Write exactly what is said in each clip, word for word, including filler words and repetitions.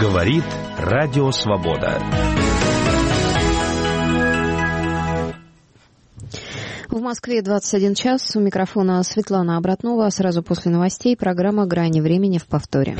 Говорит Радио Свобода. В Москве двадцать один час. У микрофона Светлана Обратнова. Сразу после новостей программа «Грани времени» в повторе.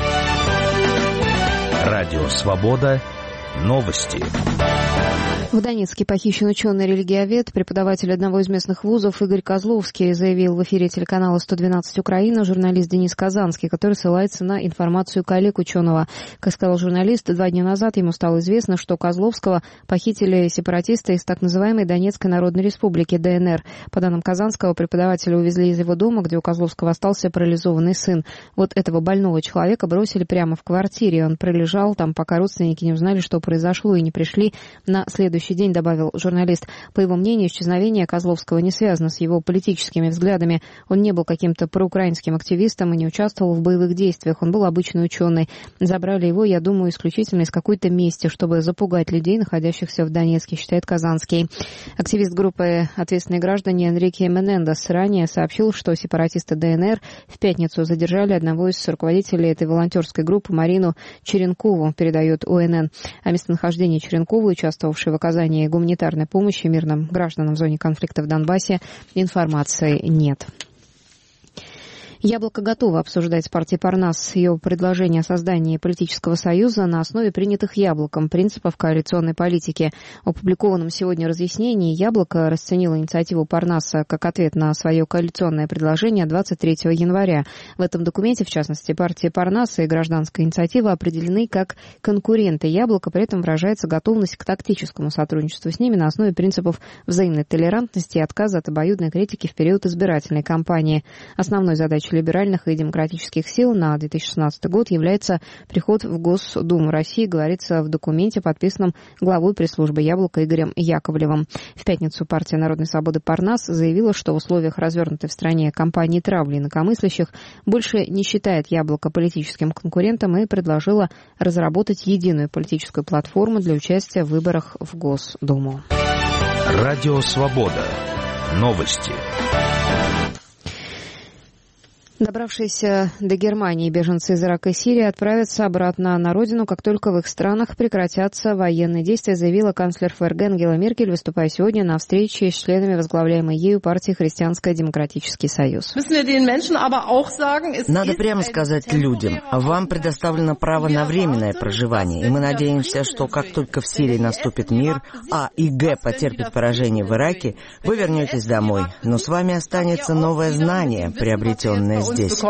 Радио Свобода. Новости. В Донецке похищен ученый-религиовед, преподаватель одного из местных вузов Игорь Козловский, заявил в эфире телеканала сто двенадцать Украина журналист Денис Казанский, который ссылается на информацию коллег ученого. Как сказал журналист, два дня назад ему стало известно, что Козловского похитили сепаратисты из так называемой Донецкой Народной Республики ДНР. По данным Казанского, преподавателя увезли из его дома, где у Козловского остался парализованный сын. Вот этого больного человека бросили прямо в квартире. Он пролежал там, пока родственники не узнали, что произошло, и не пришли на следующий день, добавил журналист. По его мнению, исчезновение Козловского не связано с его политическими взглядами. Он не был каким-то проукраинским активистом и не участвовал в боевых действиях. Он был обычный ученый. Забрали его, я думаю, исключительно из какой-то мести, чтобы запугать людей, находящихся в Донецке, считает Казанский. Активист группы «Ответственные граждане» Энрике Менендес ранее сообщил, что сепаратисты ДНР в пятницу задержали одного из руководителей этой волонтерской группы Марину Черенкову, передает УНН. О местонахождении Черенковой, участвовавшей в оказании гуманитарной помощи мирным гражданам в зоне конфликта в Донбассе, информации нет. «Яблоко» готово обсуждать с партией Парнас ее предложение о создании политического союза на основе принятых «Яблоком» принципов коалиционной политики. В опубликованном сегодня разъяснении «Яблоко» расценило инициативу Парнаса как ответ на свое коалиционное предложение двадцать третьего января. В этом документе, в частности, партии Парнаса и гражданская инициатива определены как конкуренты «Яблока», при этом выражается готовность к тактическому сотрудничеству с ними на основе принципов взаимной толерантности и отказа от обоюдной критики в период избирательной кампании. Основной задачей либеральных и демократических сил на две тысячи шестнадцатый год является приход в Госдуму России, говорится в документе, подписанном главой пресс-службы «Яблоко» Игорем Яковлевым. В пятницу партия Народной свободы Парнас заявила, что в условиях развернутой в стране кампании травли инакомыслящих больше не считает «Яблоко» политическим конкурентом и предложила разработать единую политическую платформу для участия в выборах в Госдуму. Радио Свобода. Новости. Добравшиеся до Германии беженцы из Ирака и Сирии отправятся обратно на родину, как только в их странах прекратятся военные действия, заявила канцлер ФРГ Ангела Меркель, выступая сегодня на встрече с членами возглавляемой ею партии «Христианско-демократический союз». Надо прямо сказать людям, вам предоставлено право на временное проживание, и мы надеемся, что как только в Сирии наступит мир, а и Г потерпит поражение в Ираке, вы вернетесь домой, но с вами останется новое знание, приобретенное здесь. Здесь.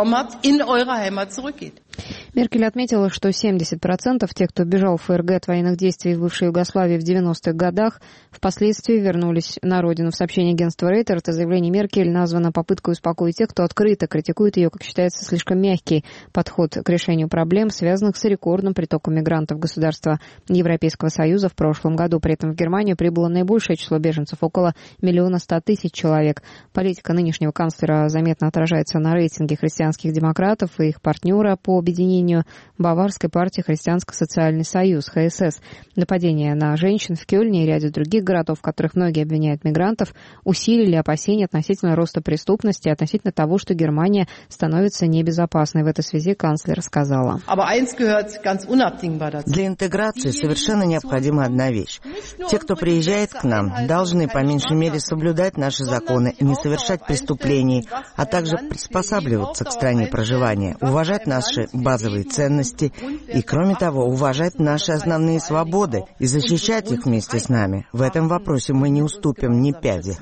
Меркель отметила, что семьдесят процентов тех, кто бежал в ФРГ от военных действий в бывшей Югославии в девяностых годах, впоследствии вернулись на родину. В сообщении агентства Reuters это заявление Меркель названо попыткой успокоить тех, кто открыто критикует ее, как считается, слишком мягкий подход к решению проблем, связанных с рекордным притоком мигрантов в государства Европейского Союза в прошлом году. При этом в Германию прибыло наибольшее число беженцев, около миллиона ста тысяч человек. Политика нынешнего канцлера заметно отражается на рейтинге христианских демократов и их партнера по объединению Баварской партии «Христианско-социальный союз» ХСС. Нападения на женщин в Кёльне и ряде других городов, в которых многие обвиняют мигрантов, усилили опасения относительно роста преступности и относительно того, что Германия становится небезопасной. В этой связи канцлер сказала. Для интеграции совершенно необходима одна вещь. Те, кто приезжает к нам, должны по меньшей мере соблюдать наши законы, не совершать преступлений, а также приспосабливаться к стране проживания, уважать наши базовые ценности и, кроме того, уважать наши основные свободы и защищать их вместе с нами. В этом вопросе мы не уступим ни пяди.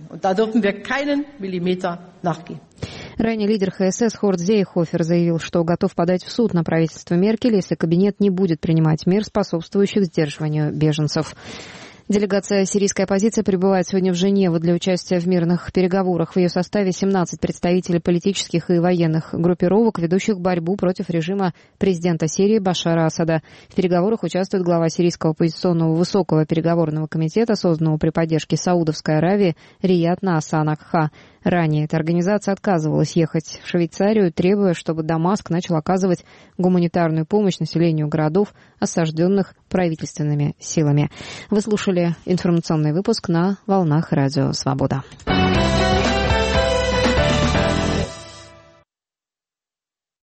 Ранее лидер ХСС Хорст Зейхофер заявил, что готов подать в суд на правительство Меркель, если кабинет не будет принимать мер, способствующих сдерживанию беженцев. Делегация сирийской оппозиции прибывает сегодня в Женеву для участия в мирных переговорах. В ее составе семнадцать представителей политических и военных группировок, ведущих борьбу против режима президента Сирии Башара Асада. В переговорах участвует глава сирийского оппозиционного высокого переговорного комитета, созданного при поддержке Саудовской Аравии, Рияд Наасан Акха. Ранее эта организация отказывалась ехать в Швейцарию, требуя, чтобы Дамаск начал оказывать гуманитарную помощь населению городов, осажденных правительственными силами. Вы слушали информационный выпуск на волнах Радио Свобода.